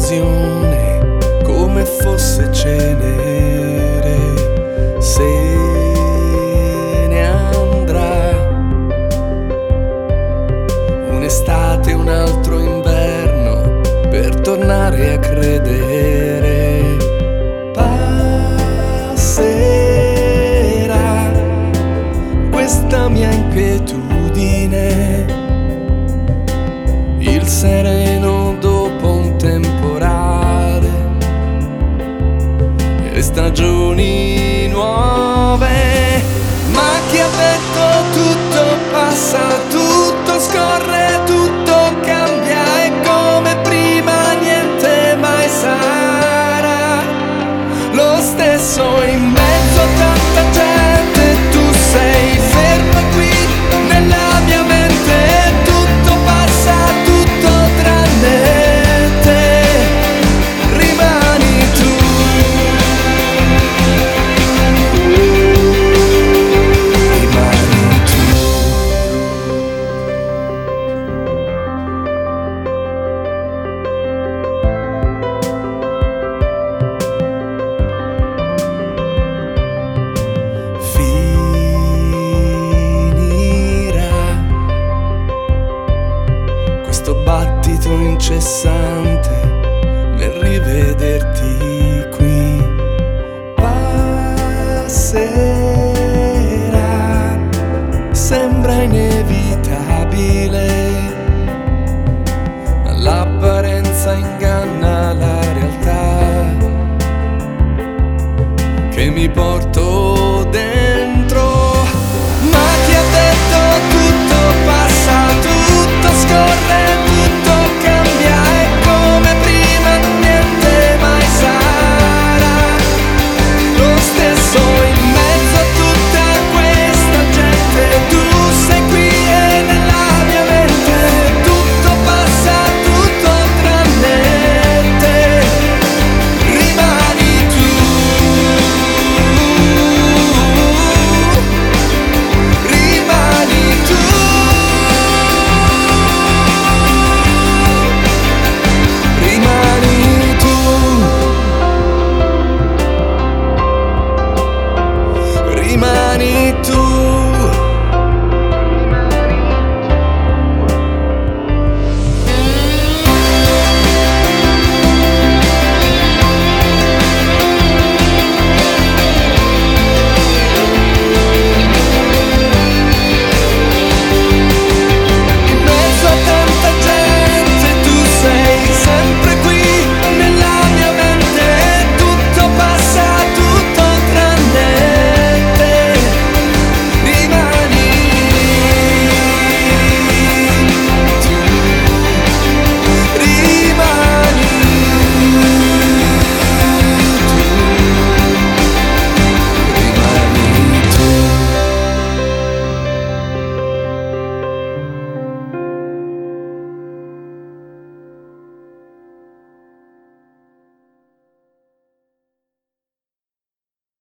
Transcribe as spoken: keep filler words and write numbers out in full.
un'illusione, come fosse cenere, se ne andrà. Un'estate, un altro inverno, per tornare a credere. Passerà questa mia inquietudine, il sereno dopo un temporale e stagioni nuove. Ma chi ha detto tutto passa, tutto scorre, tutto cambia e come prima niente mai sarà lo stesso. In mezzo a tanta gente tu sei fermo qui nella mia mente, tutto passa, tutto tranne te, rimani tu. Rimani tu. Finirà questo battito incessante nel rivederti.